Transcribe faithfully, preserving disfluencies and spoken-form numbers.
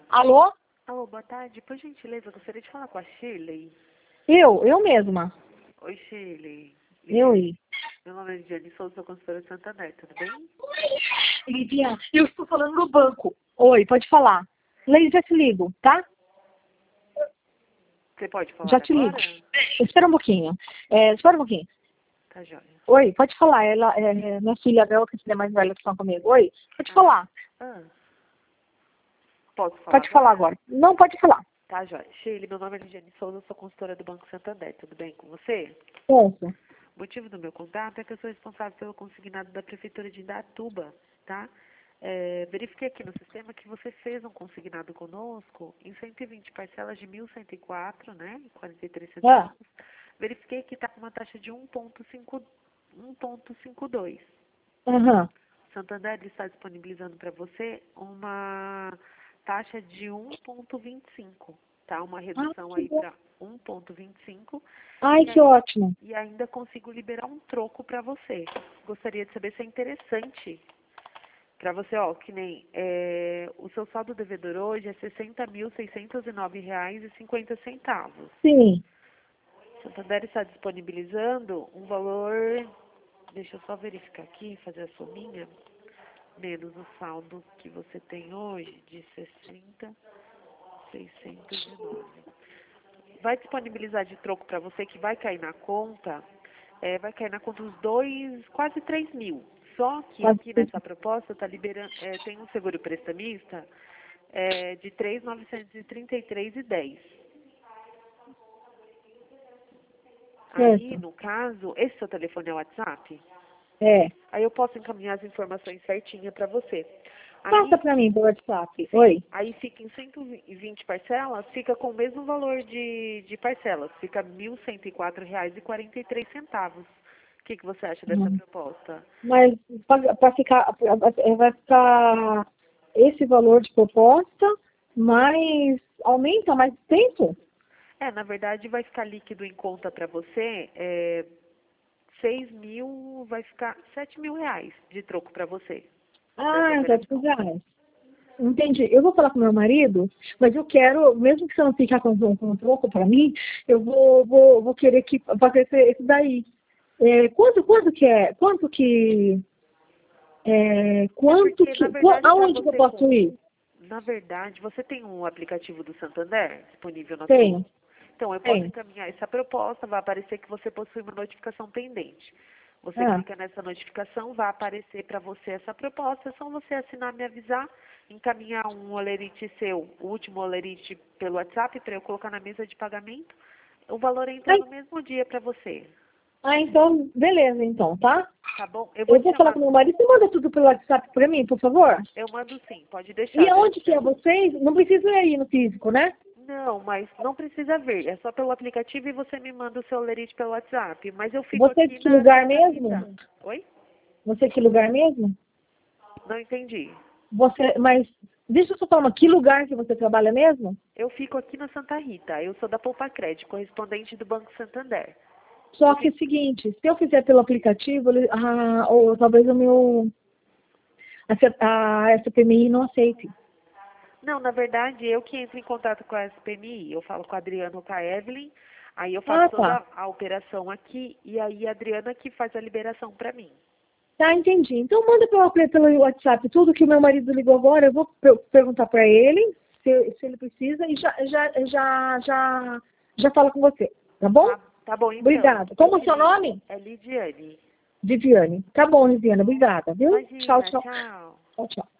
Alô? Alô, boa tarde. Por gentileza, eu gostaria de falar com a Shirley. Eu, eu mesma. Oi, Shirley. Eu aí. Meu nome é Lidiane Souza, sou consultora de Santander, tudo bem? Lidia, eu estou falando no banco. Oi, pode falar. Leide, já te ligo, tá? Você pode falar Já te ligo. agora? Espera um pouquinho. É, espera um pouquinho. Tá joia. Oi, pode falar. Ela é minha filha dela, que é mais velha que estão comigo. Oi, pode Ah. falar. Ah. Posso falar Pode agora? falar agora. Não, pode falar. Tá joia. Shirley, meu nome é Lidiane Souza, sou consultora do Banco Santander, tudo bem com você? Ponto. O motivo do meu contato é que eu sou responsável pelo consignado da Prefeitura de Indaiatuba, tá? É, verifiquei aqui no sistema que você fez um consignado conosco em cento e vinte parcelas de mil cento e quatro, né? E quarenta e três Ah, centavos. Verifiquei que está com uma taxa de um vírgula cinco, um vírgula cinquenta e dois. aham. Santander está disponibilizando para você uma taxa de um vírgula vinte e cinco, tá? Uma Ai, redução que aí bom. para um vírgula vinte e cinco. Ai, E que ótimo. e ainda consigo liberar um troco para você. Gostaria de saber se é interessante para você, ó, que nem é, o seu saldo devedor hoje é sessenta mil seiscentos e nove reais e cinquenta centavos. Sim. Santander está disponibilizando um valor, deixa eu só verificar aqui, fazer a sominha, menos o saldo que você tem hoje de sessenta mil seiscentos e nove. Vai disponibilizar de troco para você que vai cair na conta, é, vai cair na conta uns dois, quase três mil. Só que Pode aqui ser. nessa proposta tá liberando, é, tem um seguro prestamista é, de três mil novecentos e trinta e três reais e dez centavos. Aí, Certo. no caso, esse seu telefone é o WhatsApp? É. Aí eu posso encaminhar as informações certinha para você. Passa Aí, pra mim pelo WhatsApp. sim, Oi. aí fica em cento e vinte parcelas, fica com o mesmo valor de, de parcelas, fica mil cento e quatro reais e quarenta e três centavos. O que, que você acha dessa Uhum. proposta? Mas para ficar, vai ficar esse valor de proposta, mas aumenta mais tempo? É, na verdade vai ficar líquido em conta para você, é, seis mil, vai ficar sete mil reais de troco para você, dessa Ah, sete operação. reais. Entendi. Eu vou falar com meu marido, mas eu quero, mesmo que você não ficar com, com, com troco para mim, eu vou, vou, vou querer que fazer esse, esse daí. É, quanto, quanto que é? Quanto que. É, É quanto porque, na que. qu- verdade, para Aonde que eu você posso ir? Na verdade, você tem um aplicativo do Santander disponível na sua? Tenho, Então, eu posso tenho. encaminhar essa proposta, vai aparecer que você possui uma notificação pendente. Você Ah, clica nessa notificação, vai aparecer para você essa proposta, é só você assinar, me avisar, encaminhar um olerite seu, o último olerite pelo WhatsApp, para eu colocar na mesa de pagamento. O valor entra ai, no mesmo dia para você, ah, então, beleza, então, tá? tá bom? Eu vou Eu te vou falar chamar, com meu marido. Você manda tudo pelo WhatsApp para mim, por favor? eu mando sim, pode E deixar, aonde que é deixa. vocês? Não precisa ir no físico, né? Não, mas não precisa ver. É só pelo aplicativo e você me manda o seu lerite pelo WhatsApp. Mas eu fico Você de aqui que na lugar Santa mesmo? Rita. Oi? Você de que lugar mesmo? Não entendi. Você, mas deixa eu só falar, uma, que lugar que você trabalha mesmo? Eu fico aqui na Santa Rita. Eu sou da Poupa Crédito, correspondente do Banco Santander. Só Eu que é fico... o seguinte, se eu fizer pelo aplicativo, ele- ah, ou talvez o meu a, C- a S P M I não aceite. Não, na verdade, eu que entro em contato com a S P M I. Eu falo com a Adriana ou com a Evelyn. Aí eu faço Ah, toda tá. a operação aqui. E aí a Adriana que faz a liberação para mim. Tá, entendi. Então manda pelo, pelo WhatsApp tudo que o meu marido ligou agora, eu vou per- perguntar para ele se, se ele precisa e já, já, já, já, já falo com você, tá bom? Tá, tá bom, então. Obrigada. Eu Como é o te seu ligo. nome? É Lidiane. Viviane. Tá bom, Viviane. Obrigada, viu? Tchau, Imagina, tchau. tchau. Tchau, tchau.